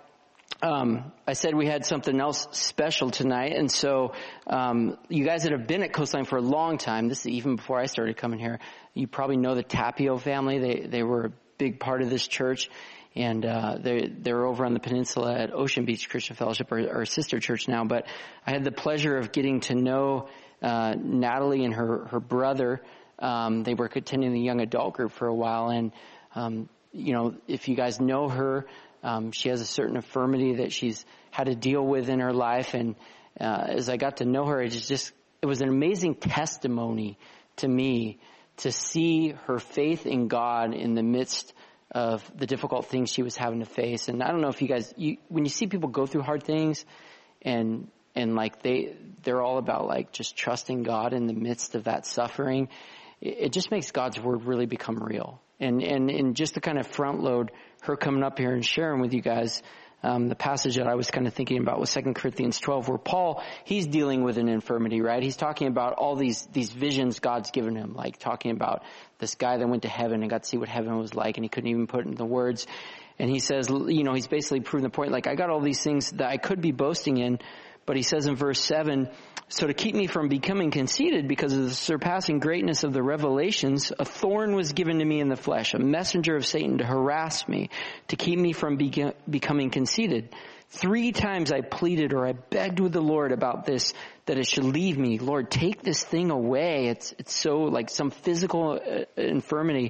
A: um, I said we had something else special tonight. And so, um, you guys that have been at Coastline for a long time, this is even before I started coming here, you probably know the Tapio family. They, they were a big part of this church. And, uh, they, they're over on the peninsula at Ocean Beach Christian Fellowship, our, our sister church now. But I had the pleasure of getting to know, uh, Natalie and her, her brother. Um, they were attending the young adult group for a while. And, Um, you know, if you guys know her, um, she has a certain infirmity that she's had to deal with in her life. And, uh, as I got to know her, it was just, it was an amazing testimony to me to see her faith in God in the midst of the difficult things she was having to face. And I don't know if you guys, you, when you see people go through hard things and, and like they, they're all about like just trusting God in the midst of that suffering, it, it just makes God's word really become real. And, and, and just to kind of front load her coming up here and sharing with you guys, um, the passage that I was kind of thinking about was Second Corinthians twelve, where Paul, he's dealing with an infirmity, right? He's talking about all these, these visions God's given him, like talking about this guy that went to heaven and got to see what heaven was like, and he couldn't even put it into words. And he says, you know, he's basically proving the point, like, I got all these things that I could be boasting in, but he says in verse seven, so to keep me from becoming conceited because of the surpassing greatness of the revelations, a thorn was given to me in the flesh, a messenger of Satan to harass me, to keep me from be- becoming conceited. Three times I pleaded or I begged with the Lord about this, that it should leave me. Lord, take this thing away. It's, it's so like some physical uh, infirmity.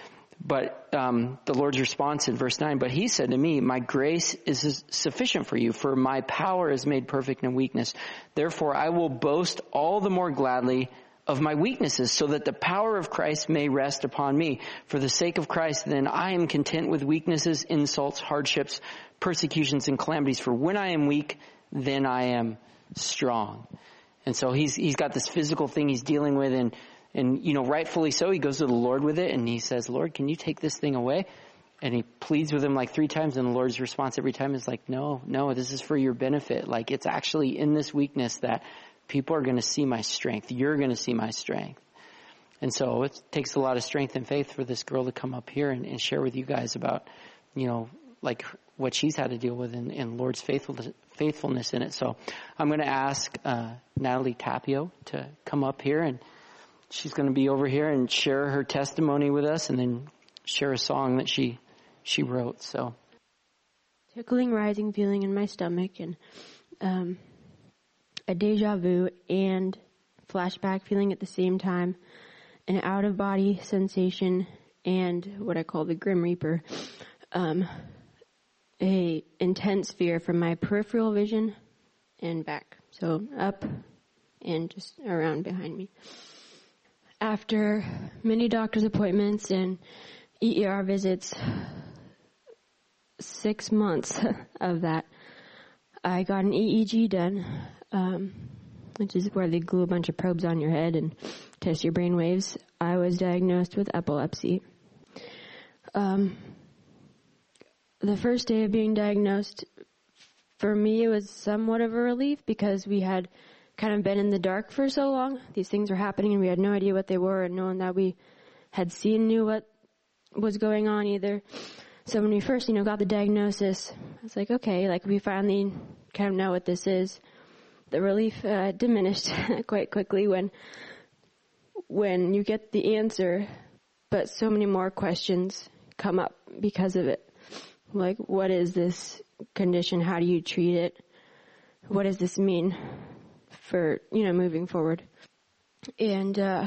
A: But um the Lord's response in verse nine, but he said to me, my grace is sufficient for you, for my power is made perfect in weakness. Therefore, I will boast all the more gladly of my weaknesses, so that the power of Christ may rest upon me. For the sake of Christ, then, I am content with weaknesses, insults, hardships, persecutions, and calamities. For when I am weak, then I am strong. And so he's he's got this physical thing he's dealing with, and And, you know, rightfully so, he goes to the Lord with it and he says, Lord, can you take this thing away? And he pleads with him like three times, and the Lord's response every time is like, no, no, this is for your benefit. Like, it's actually in this weakness that people are going to see my strength. You're going to see my strength. And so it takes a lot of strength and faith for this girl to come up here and, and share with you guys about, you know, like what she's had to deal with and, and Lord's faithfulness, faithfulness in it. So I'm going to ask uh, Natalie Tapio to come up here, and she's going to be over here and share her testimony with us, and then share a song that she she wrote. So,
C: tickling, rising feeling in my stomach, and um, a deja vu and flashback feeling at the same time, an out of body sensation, and what I call the Grim Reaper, um, a intense fear from my peripheral vision and back, so up and just around behind me. After many doctor's appointments and E E R visits, six months of that, I got an E E G done, um, which is where they glue a bunch of probes on your head and test your brain waves. I was diagnosed with epilepsy. Um, the first day of being diagnosed, for me, it was somewhat of a relief because we had kind of been in the dark for so long. These things were happening and we had no idea what they were, and no one that we had seen knew what was going on either. So when we first, you know, got the diagnosis, I was like, okay, like we finally kind of know what this is. The relief uh, diminished quite quickly when when you get the answer, but so many more questions come up because of it. Like, what is this condition? How do you treat it? What does this mean for, you know, moving forward? And uh,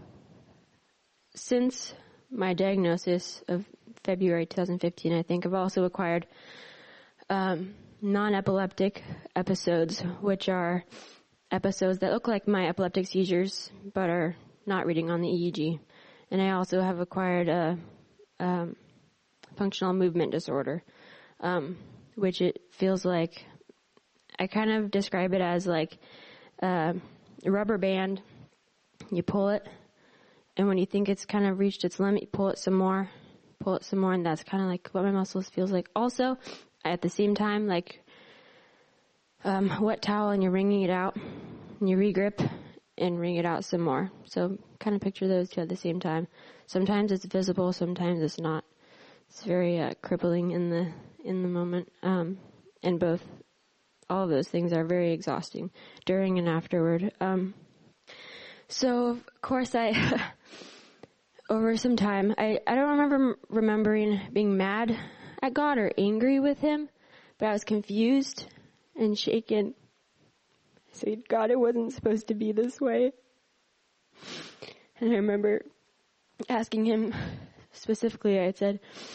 C: since my diagnosis of February twenty fifteen, I think, I've also acquired um, non-epileptic episodes, which are episodes that look like my epileptic seizures, but are not reading on the E E G. And I also have acquired a um, functional movement disorder, um, which it feels like, I kind of describe it as like uh, a rubber band. You pull it, and when you think it's kind of reached its limit, you pull it some more, pull it some more, and that's kind of like what my muscles feels like. Also, at the same time, like um, a wet towel, and you're wringing it out, and you regrip and wring it out some more. So kind of picture those two at the same time. Sometimes it's visible, sometimes it's not. It's very uh, crippling in the in the moment, um, and both, all of those things are very exhausting during and afterward. Um, so of course I, over some time, I, I don't remember remembering being mad at God or angry with Him, but I was confused and shaken. I said, God, it wasn't supposed to be this way. And I remember asking Him specifically, I said,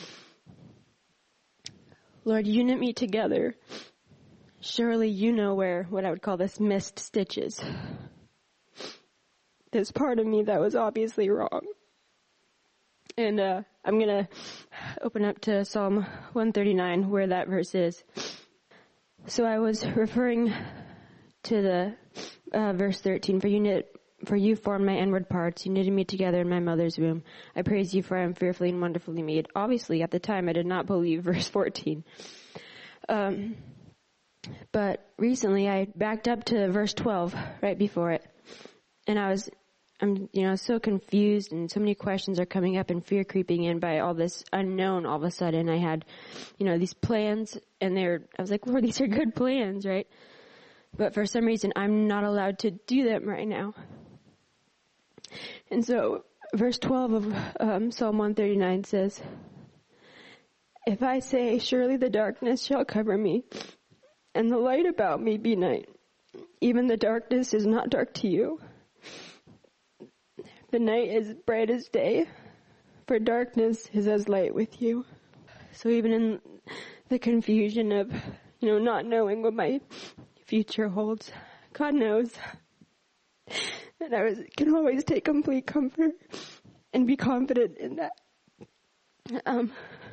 C: Lord, you knit me together. Surely you know where, what I would call this, missed stitches. There's part of me that was obviously wrong. And uh, I'm going to open up to Psalm one thirty-nine, where that verse is. So I was referring to the uh, verse thirteen, for you knit, for you formed my inward parts, you knitted me together in my mother's womb. I praise you, for I am fearfully and wonderfully made. Obviously, at the time, I did not believe verse fourteen. Um, but recently, I backed up to verse twelve, right before it, and I was, I'm, you know, so confused, and so many questions are coming up, and fear creeping in by all this unknown. All of a sudden, I had, you know, these plans, and they're, I was like, Lord, these are good plans, right? But for some reason, I'm not allowed to do them right now. And so, verse twelve of um, Psalm one thirty-nine says, if I say, surely the darkness shall cover me, and the light about me be night, even the darkness is not dark to you. The night is bright as day, for darkness is as light with you. So even in the confusion of, you know, not knowing what my future holds, God knows. And I was, can always take complete comfort and be confident in that. Um,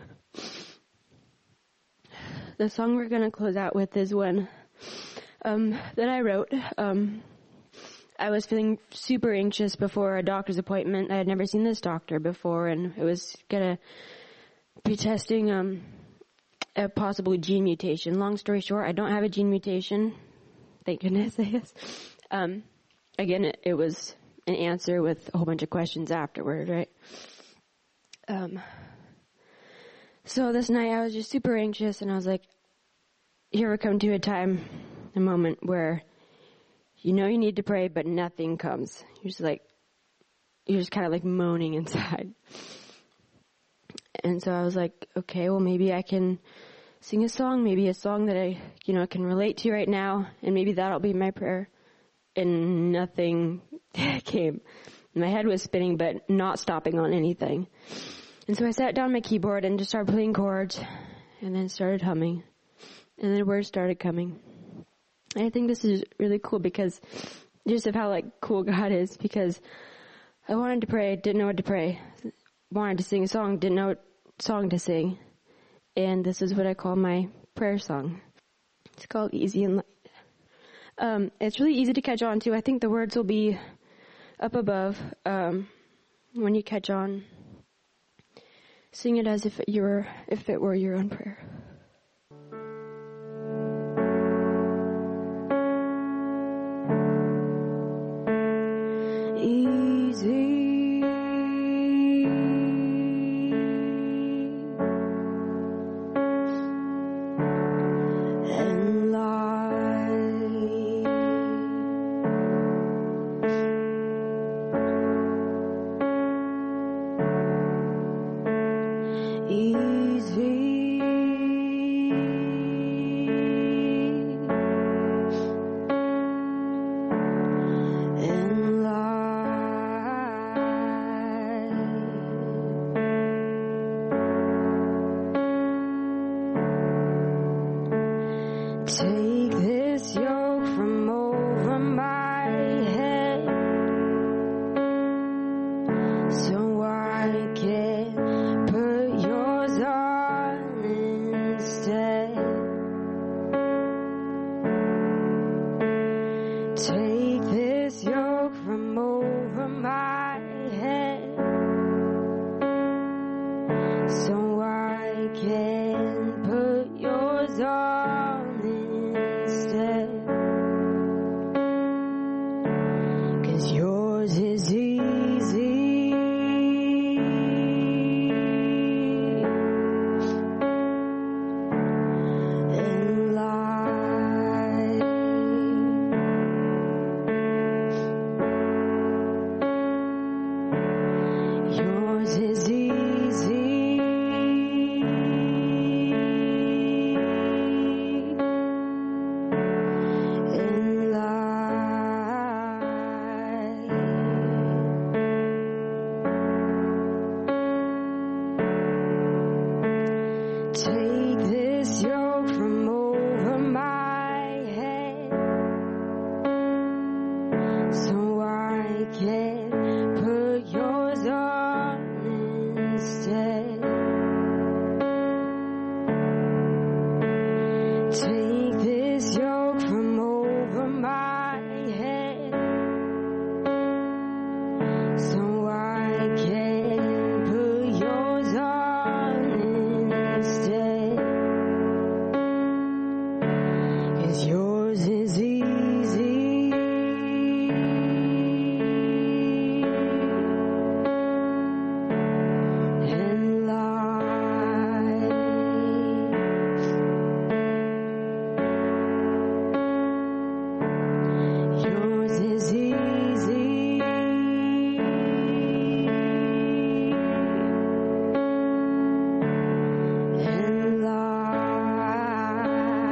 C: the song we're going to close out with is one um, that I wrote. Um, I was feeling super anxious before a doctor's appointment. I had never seen this doctor before, and it was going to be testing um, a possible gene mutation. Long story short, I don't have a gene mutation. Thank goodness, I guess. Um, again, it, it was an answer with a whole bunch of questions afterward, right? Um, so this night I was just super anxious, and I was like, here we come to a time, a moment where you know you need to pray, but nothing comes. You're just like, you're just kind of like moaning inside. And so I was like, okay, well maybe I can sing a song, maybe a song that I, you know, can relate to right now, and maybe that'll be my prayer. And nothing came. My head was spinning, but not stopping on anything. And so I sat down my keyboard and just started playing chords, and then started humming, and then words started coming. And I think this is really cool because just of how like cool God is, because I wanted to pray, didn't know what to pray. Wanted to sing a song, didn't know what song to sing. And this is what I call my prayer song. It's called Easy and Light. Um, it's really easy to catch on to. I think the words will be up above um, when you catch on. Sing it as if it, you were, if it were your own prayer. easy. And light. Easy. Take this yoke from over my head, so I can put yours on instead. Take this yoke from over my head, so I can put yours on instead. 'Cause yours is easy. And light. Yours is easy. And light. Take this yoke from over my head, so I can put yours on instead. Take this yoke from over my head, so I can put yours on instead. 'Cause yours is easy. And light. Yours is easy. And light.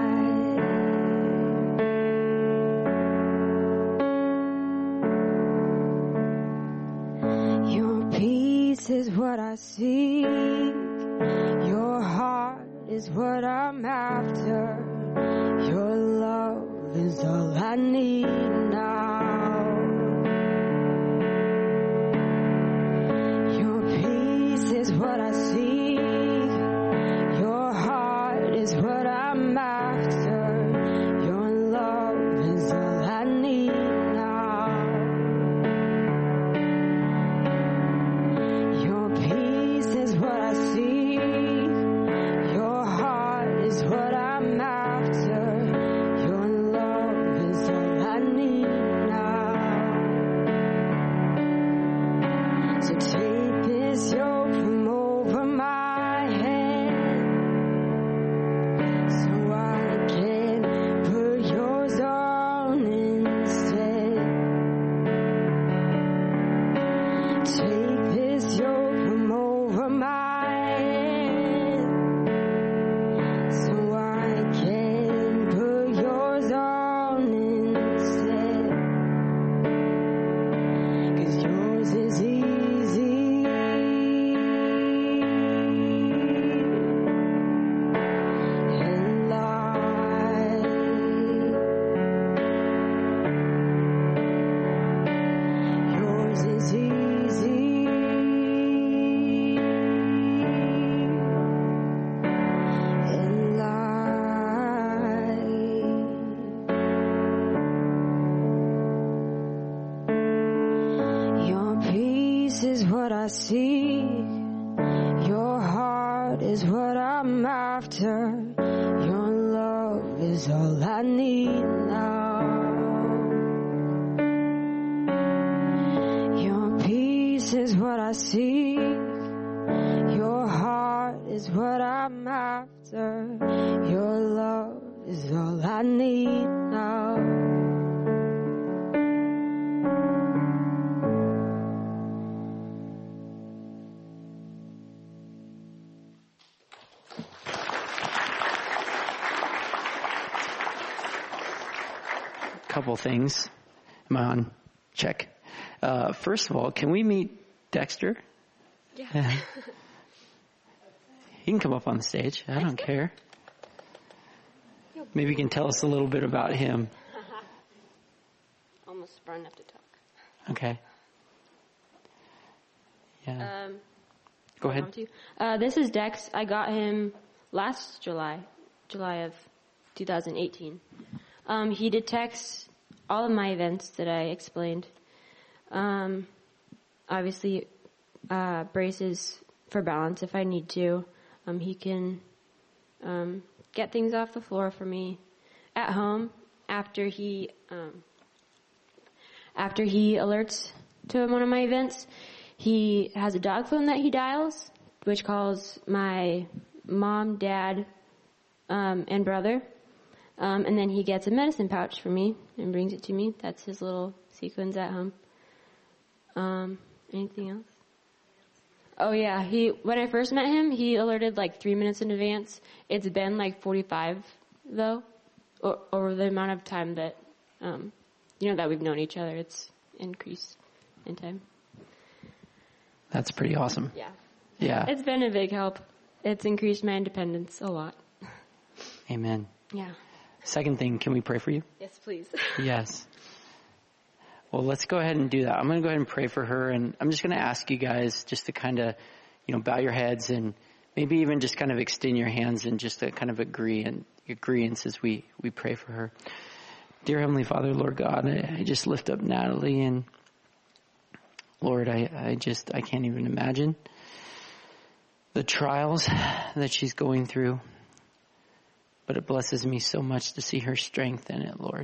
C: Your peace is what I seek. Your heart is what I'm after. Your love is all I need now. Your peace is what I seek. Your heart is what I'm after. Your love is all I need now. Your peace is what I seek. Your heart is what I'm after. Your love is all I need now. So take this yoke from over my head, so I can put yours on instead. Take this yoke from over my head, so I can put yours on instead. 'Cause yours is easy. And light. Yours is easy. And light. Your peace is what I seek. Your heart is what I'm after. Your love is all I need now. face is what I seek. Your heart is what I'm after. Your love is all I need now.
A: Couple things. Am I on? Check. Uh, first of all, can we meet Dexter?
C: Yeah.
A: He can come up on the stage. I don't care. Maybe you can tell us a little bit about him.
C: Almost sprung enough to talk.
A: Okay. Yeah.
C: Um,
A: Go ahead.
C: Uh, this is Dex. I got him last July, July of two thousand eighteen. Um, he detects all of my events that I explained. Um, obviously, uh, braces for balance if I need to. Um, he can um, get things off the floor for me at home after he um, after he alerts to one of my events. He has a dog phone that he dials, which calls my mom, dad, um, and brother. Um, and then he gets a medicine pouch for me and brings it to me. That's his little sequence at home. Um, anything else? Oh yeah, he, when I first met him, he alerted like three minutes in advance. It's been like forty-five though, or, over the amount of time that, um, you know, that we've known each other. It's increased in time.
A: That's pretty awesome.
C: Yeah.
A: Yeah.
C: It's been a big help. It's increased my independence a lot.
A: Amen.
C: Yeah.
A: Second thing, can we pray for you?
C: Yes, please.
A: Yes. Well, let's go ahead and do that. I'm going to go ahead and pray for her, and I'm just going to ask you guys just to kind of, you know, bow your heads and maybe even just kind of extend your hands and just to kind of agree and agreeance as we, we pray for her. Dear Heavenly Father, Lord God, I, I just lift up Natalie, and Lord, I, I just, I can't even imagine the trials that she's going through. But it blesses me so much to see her strength in it, Lord.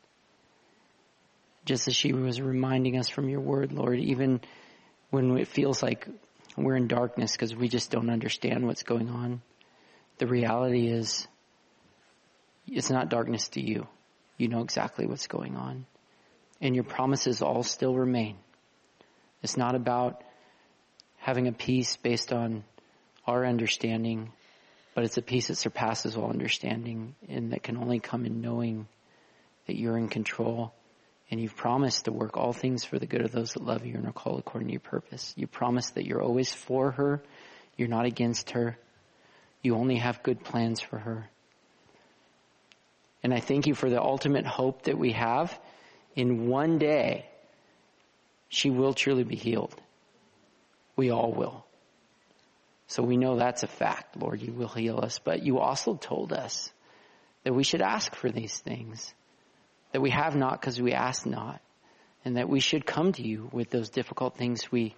A: Just as she was reminding us from your word, Lord, even when it feels like we're in darkness because we just don't understand what's going on, the reality is it's not darkness to you. You know exactly what's going on. And your promises all still remain. It's not about having a peace based on our understanding, but it's a peace that surpasses all understanding and that can only come in knowing that you're in control and you've promised to work all things for the good of those that love you and are called according to your purpose. You promised that you're always for her. You're not against her. You only have good plans for her. And I thank you for the ultimate hope that we have. In one day, she will truly be healed. We all will. So we know that's a fact, Lord, you will heal us. But you also told us that we should ask for these things, that we have not because we ask not, and that we should come to you with those difficult things we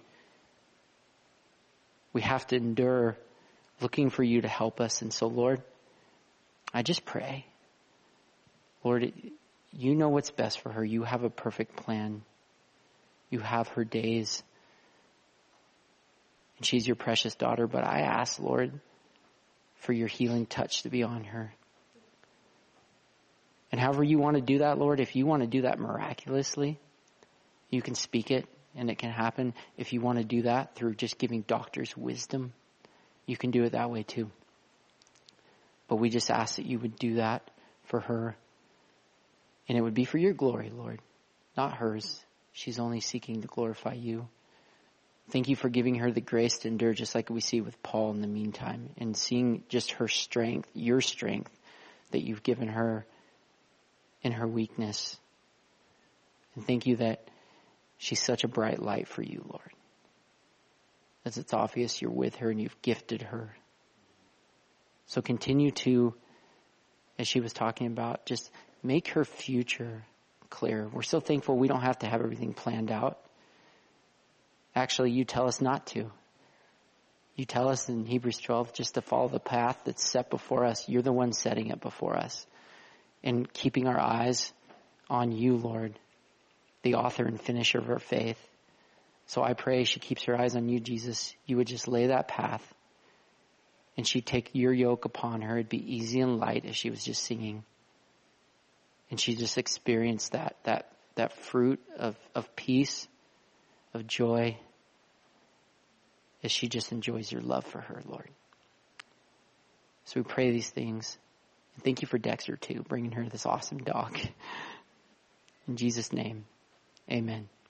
A: we have to endure, looking for you to help us. And so, Lord, I just pray, Lord, you know what's best for her. You have a perfect plan. You have her days. And she's your precious daughter, but I ask, Lord, for your healing touch to be on her. And however you want to do that, Lord, if you want to do that miraculously, you can speak it and it can happen. If you want to do that through just giving doctors wisdom, you can do it that way too. But we just ask that you would do that for her. And it would be for your glory, Lord, not hers. She's only seeking to glorify you. Thank you for giving her the grace to endure, just like we see with Paul in the meantime, and seeing just her strength, your strength that you've given her in her weakness. And thank you that she's such a bright light for you, Lord. As it's obvious you're with her and you've gifted her. So continue to, as she was talking about, just make her future clear. We're so thankful we don't have to have everything planned out. Actually, you tell us not to. You tell us in Hebrews twelve just to follow the path that's set before us. You're the one setting it before us. And keeping our eyes on you, Lord, the author and finisher of our faith. So I pray she keeps her eyes on you, Jesus. You would just lay that path, and she'd take your yoke upon her. It'd be easy and light, as she was just singing. And she just experienced that, that, that fruit of, of peace, of joy, as she just enjoys your love for her, Lord. So we pray these things. And thank you for Dexter, too, bringing her this awesome dog. In Jesus' name, amen.